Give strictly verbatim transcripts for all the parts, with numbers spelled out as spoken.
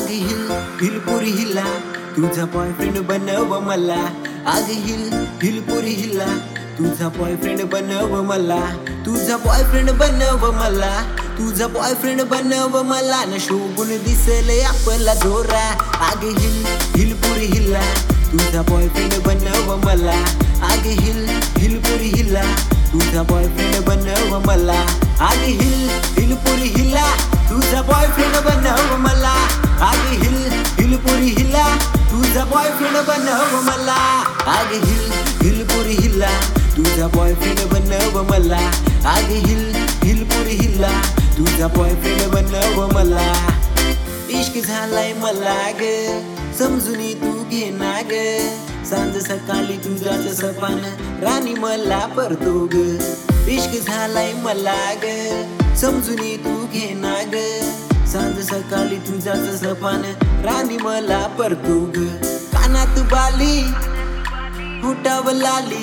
आग हिल हिलपुरी हिला तुझा बॉयफ्रेंड बनव मला. आग हिल हिलपुरी हिला तुझा बॉयफ्रेंड बनव मला. तुझा बॉयफ्रेंड बनव मला. तुझा बॉयफ्रेंड बनव मला. न शोभून दिसले आपला जोरा. आग हिल हिलपुरी हिला तुझा बॉयफ्रेंड बनव मला. आग हिल हिलपुरी हिला तुझा बॉयफ्रेंड बनव मला. आग हिल हिलपुरी हिला तुझा बॉयफ्रेंड बनव मला. आग हिल हिलपुरी हिला तुझा बॉयफ्रेंड बनव मला. आग हिल हिलपुरी हिला तुझा बॉयफ्रेंड बनव मला. आग हिल हिलपुरी हिला तुझा बॉयफ्रेंड बनव मला. इश्क झालाय मला ग समजून तू घे ना ग. सांज सकाळी तुझाच सपान राणी मला परतो ग. इश्क झालाय मला ग समजून तू घे ना ग. सांज सकाळी तुझाच सपान राणी मला परतो ग. कानात बाली होटाव लाली.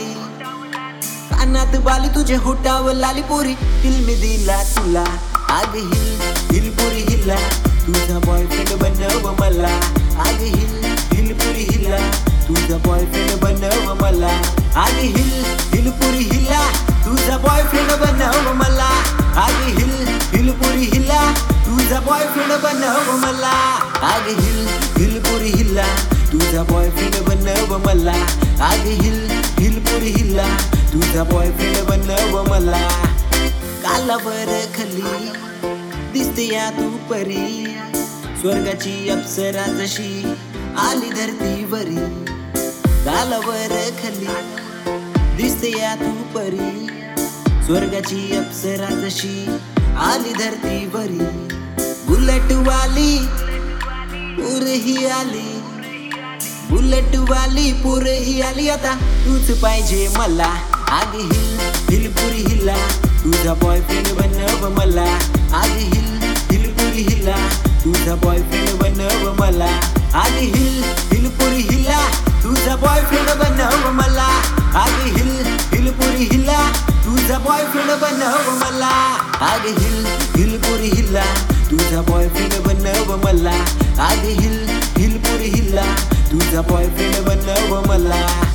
कानात बाली तुझे होटाव लाली पोरी दिल में दिला तुला. आग हिल हिलपुरी हिला तुझा बॉयफ्रेंड बनव मला. आग हिल हिलपुरी हिला तुझा बॉयफ्रेंड बनव मला. आग हिल हिलपुरी हिला तुझा बॉयफ्रेंड बनव मला. आग हिल हिलपुरी हिला तुझा बॉयफ्रेंड बनव मला. आग हिल हिलपुरी हिला तुझा बॉयफ्रेंड बनव मला. आग हिल हिलपुरी हिला तुझा बॉयफ्रेंड बनव मला. कालावर खली दिसते या तू परी. स्वर्गाची अप्सरा जशी आली धरतीवरी. कालावर खली दिसते या तू परी. स्वर्गाची अप्सरा जशी आली धरतीवरी. बुलेट वाली पुरही आली. बुलेट वाली पुरही आली आता तूच पाहिजे मला. आग हिल हिलपुरी हिला तुझा बॉयफ्रेंड बनव मला. आग हिल हिलपुरी हिला तुझा बॉयफ्रेंड बनव मला. आग हिल हिलपुरी हिला तुझा बॉयफ्रेंड बनव मला. आग हिल हिलपुरी हिला तुझा बॉयफ्रेंड बनव मला. आग हिल हिलपुरी हिला तुझा बॉयफ्रेंड बनव मला. आग हिल हिलपुरी हिला तुझा बॉयफ्रेंड बनव मला.